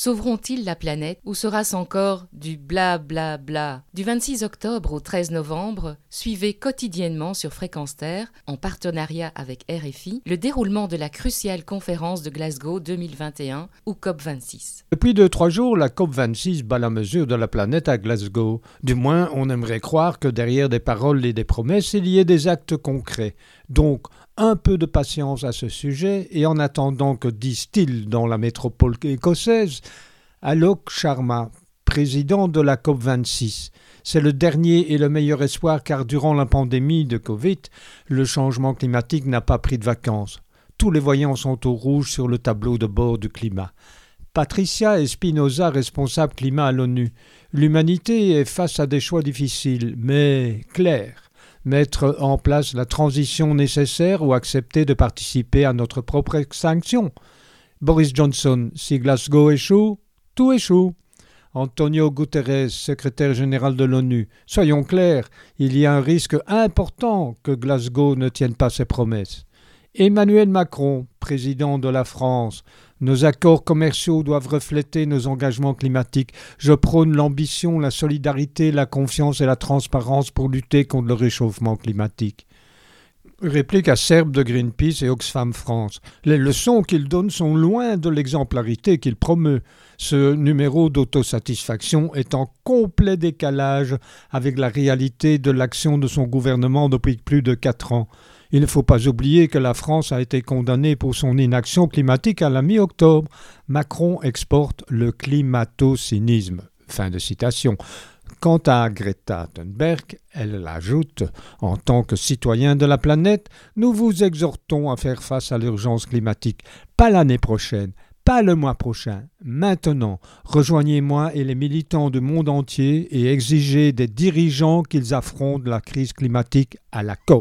Sauveront-ils la planète ou sera-ce encore du bla bla bla? Du 26 octobre au 13 novembre, suivez quotidiennement sur Fréquence Terre, en partenariat avec RFI, le déroulement de la cruciale conférence de Glasgow 2021 ou COP26. Depuis 2-3 jours, la COP26 bat la mesure de la planète à Glasgow. Du moins, on aimerait croire que derrière des paroles et des promesses, il y ait des actes concrets. Donc, un peu de patience à ce sujet, et en attendant que disent-ils dans la métropole écossaise, Alok Sharma, président de la COP26. C'est le dernier et le meilleur espoir car durant la pandémie de Covid, le changement climatique n'a pas pris de vacances. Tous les voyants sont au rouge sur le tableau de bord du climat. Patricia Espinosa, responsable climat à l'ONU. L'humanité est face à des choix difficiles, mais clairs. Mettre en place la transition nécessaire ou accepter de participer à notre propre extinction. Boris Johnson, si Glasgow échoue, tout échoue. Antonio Guterres, secrétaire général de l'ONU. Soyons clairs, il y a un risque important que Glasgow ne tienne pas ses promesses. Emmanuel Macron, président de la France. Nos accords commerciaux doivent refléter nos engagements climatiques. Je prône l'ambition, la solidarité, la confiance et la transparence pour lutter contre le réchauffement climatique. Réplique acerbe de Greenpeace et Oxfam France. Les leçons qu'il donne sont loin de l'exemplarité qu'il promeut. Ce numéro d'autosatisfaction est en complet décalage avec la réalité de l'action de son gouvernement depuis plus de 4 ans. Il ne faut pas oublier que la France a été condamnée pour son inaction climatique à la mi-octobre. Macron exporte le climato-cynisme. Fin de citation. Quant à Greta Thunberg, elle ajoute « En tant que citoyens de la planète, nous vous exhortons à faire face à l'urgence climatique. Pas l'année prochaine, pas le mois prochain. Maintenant, rejoignez-moi et les militants du monde entier et exigez des dirigeants qu'ils affrontent la crise climatique à la COP. »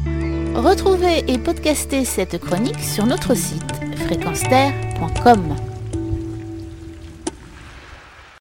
Retrouvez et podcastez cette chronique sur notre site fréquenceterre.com.